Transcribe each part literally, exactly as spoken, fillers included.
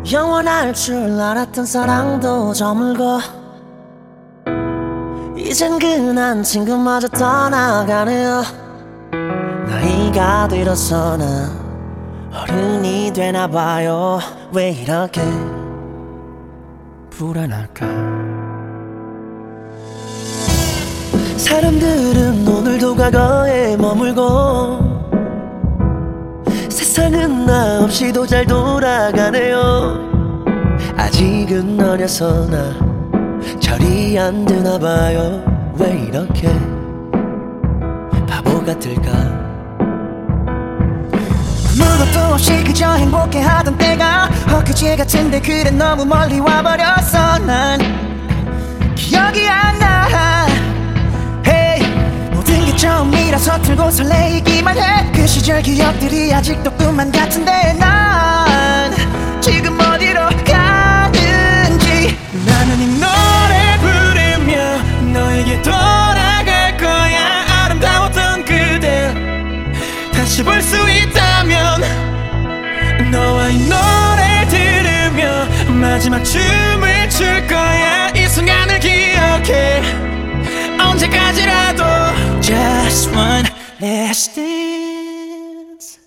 영원할 줄 알았던 사랑도 저물고 이젠 그난 친구마저 떠나가네요. 나이가 들어서 나 어른이 되나봐요. 왜 이렇게 불안할까? 사람들은 오늘도 과거에 머물고 세상은 나 없이도 잘 돌아가네요. 아직은 어려서 나 철이 안 드나봐요. 왜 이렇게 바보 같을까? 아무것도 없이 그저 행복해하던 때가 엊그제 같은데 그래 너무 멀리 와버렸어. 난 기억이 안 나. Hey, 모든 게 처음이라 서툴고 설레이기만 해. 그 시절 기억들이 아직도 꿈만 같은데 난 지금 어디로 가는지. 나는 이 노래 부르며 너에게 돌아갈 거야. 아름다웠던 그대 다시 볼 수 있다면 너와 이 노래 들으며 마지막 춤을 출 거야. 이 순간을 기억해 언제까지라도. Just one last dance.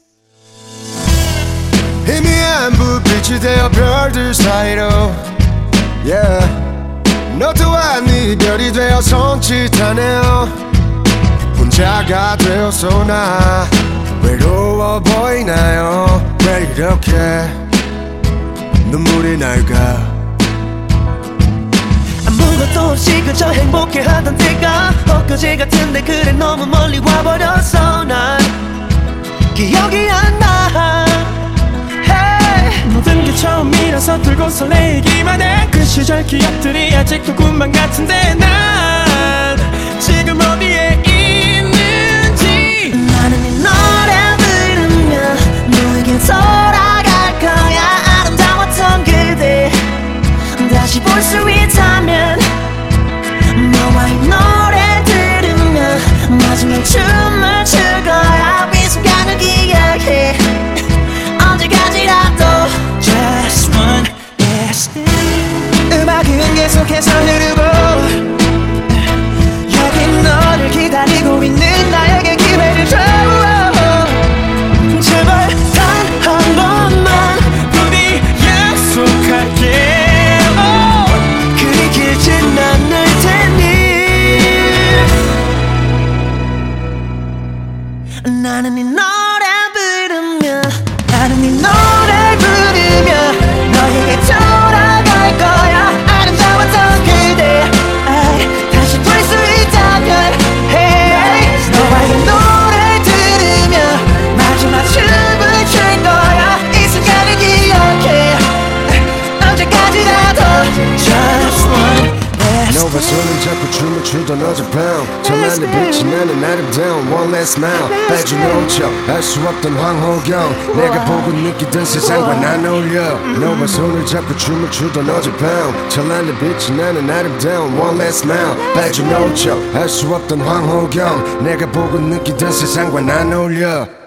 희미한 불빛이 되어 별들 사이로 yeah. 너 또한 이별이 되어 손짓하네요. 혼자가 되어서 나 외로워 보이나요? 왜 이렇게 눈물이 날까? 아무것도 없이 그저 행복해하던 때가 엊그제 같은데 그래 너무 멀리 와버렸어. 난 기억이 안 나. Hey, 모든 게 처음이라 서툴고 설레이기만 해. 그 시절 기억들이 아직도 꿈만 같은데 난 지금 어디에 있는지. 나는 이 노래 들으며 너에게 돌아갈 거야. 아름다웠던 그대 다시 볼 수 있다면 너와 이 노래 들으며 마지막 춤을 출 거야. 이 순간을 기억해 언제까지라도. Just one last dance. 음악은 계속해서 흐르고 여기 너를 기다리고 있는 나에게 기회를 줘. 제발 단 한 번만 부디 약속할게. 그리 길진 않을 테니. 나는 이 노래 부르며 나는 이 노래 부르며 너에게 돌아갈 거야. 아름다웠던 그대 아이, 다시 볼 수 있다면 hey, 너와 이 노래 들으며 마지막 춤을 출 거야. 이 순간을 기억해 언제까지라도. Just one last 너와 손을 잡고 춤을 추던 어젯밤 찬란히 빛이 나는 아름다운 one last smile. 빠져놓쳐 알 수 없던 황홀경 내가 보고 느끼던 세상과 난 어울려. 너와 손을 잡고 춤을 추던 어젯밤 찬란히 빛이 나는 아름다운 one last smile. 빠져놓쳐 알 수 없던 황홀경 내가 보고 느끼던 세상과 난 어울려.